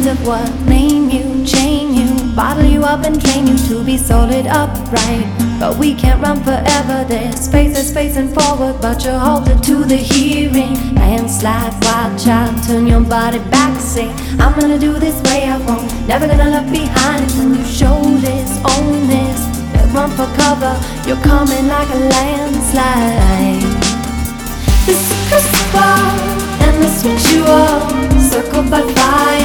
of what name you, chain you, bottle you up and train you to be solid upright. But we can't run forever, there's spaces facing forward, but you're halted to the hearing. Landslide, wild child, turn your body back, say I'm gonna do this way I won't, never gonna look behind. When you show this, own this, don't run for cover, you're coming like a landslide. This is crucible, and this what you are, circled by fire.